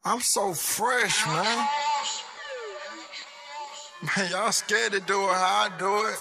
I'm so fresh, man. Man, y'all scared to do it how I do it.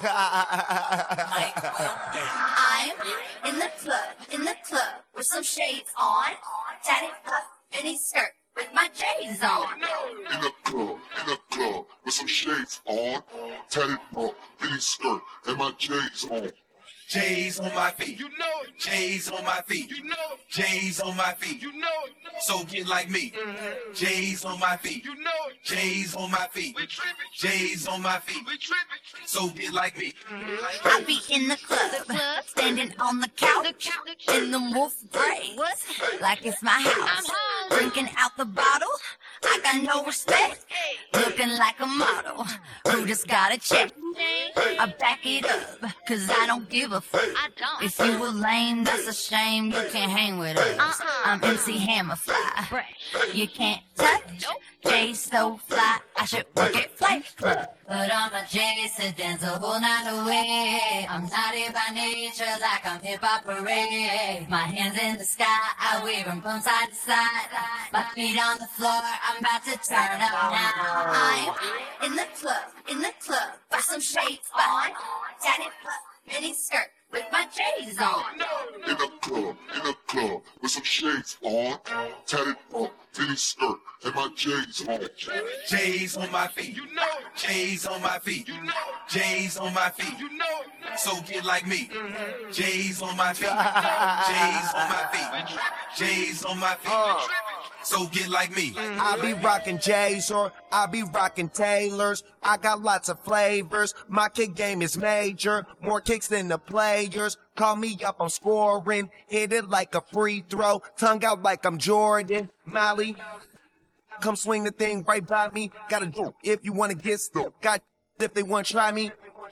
I'm in the club with some shades on, tatted up mini skirt with my J's on. In the club with some shades on, tatted up mini skirt and my J's on. J's on my feet, you know it. J's on my feet, you know it. J's on my feet, you know it. So get like me. J's on my feet, you know it. J's on my feet, we trippin'. J's on my feet, we trippin'. So get like me. I be in the club, standing on the couch, in the wolf braids, like it's my house. Drinking out the bottle, I got no respect. Looking like a model, who just got a check. I back it up, cause I don't give a fuck. If you were lame, that's a shame, you can't hang with us. I'm MC Hammerfly, you can't touch. Jay so fly, I should work at Flight Club. But on my J sedans a whole night away. I'm naughty by nature, like I'm hip-hop parade. My hands in the sky, I wave them from side to side. My feet on the floor, I'm about to turn up now. I'm in the club, with some shades on, tatted up, mini skirt with my J's on. In the club with some shades on, tatted up mini skirt and my J's on. J's on my feet, you know it. J's on my feet, you know it. J's on my feet, you know it. So get like me. J's on my feet, J's on my feet, J's on my feet. So get like me. I be rockin' J's or I be rockin' Taylors. I got lots of flavors. My kick game is major. More kicks than the players. Call me up, I'm scoring. Hit it like a free throw. Tongue out like I'm Jordan. Molly, come swing the thing right by me. Gotta do if you wanna get still. Got if they wanna try me.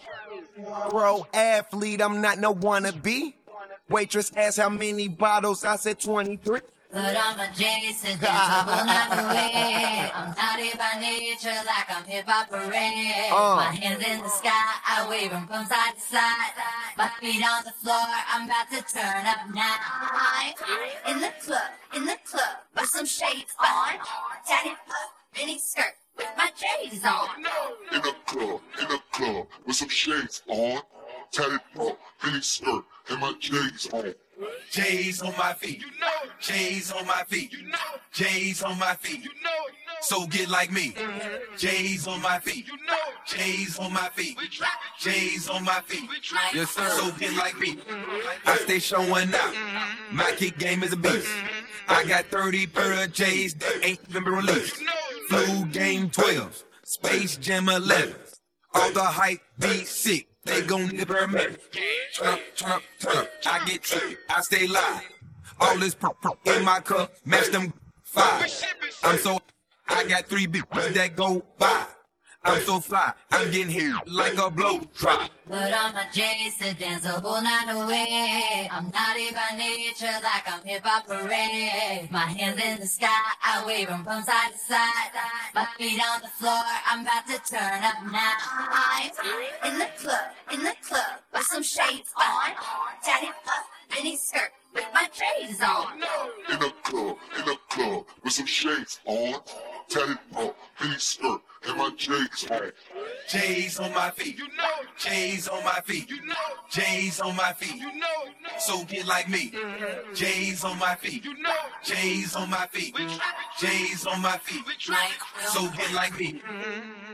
Pro athlete, I'm not no wannabe. Waitress asked how many bottles. I said 23. But I'm a Jason, so will not away. I'm naughty by nature, like I'm hip-hop parade. My hands in the sky, I wave them from side to side. My feet on the floor, I'm about to turn up now. I'm in the club, with some shades on, tatted up, mini skirt with my J's on. In the club with some shades on, tatted up mini skirt and my J's on. J's on my feet, you know it. J's on my feet, you know it. J's on my feet, you know it. So get like me. J's on my feet, you know it. J's on my feet, J's on my feet. Yes sir. So get like me. I stay showing out. My kick game is a beast. I got 30 pair of J's that ain't even been released. Flu game 12s, Space Jam 11s. All the hype be sick. They gon' need a permit. Trump. I get tricky, I stay live. All this in my cup, match them 5. I'm so, I got 3 bitches that go by. I'm so fly, I'm getting here like a blow drop. But on my J sedans a whole night away. I'm naughty by nature, like I'm hip-hop parade. My hands in the sky, I wave them from side to side. My feet on the floor, I'm about to turn up now. I'm in the club, with some shades on, tatted up, mini skirt with my J's on. In the club with some shades on, tatted up mini skirt and my J's on. J's on my feet, you know it. J's on my feet, you know it. J's on my feet, you know it. So get like me. J's on my feet, you know it. J's on my feet, J's on my feet. So get like me.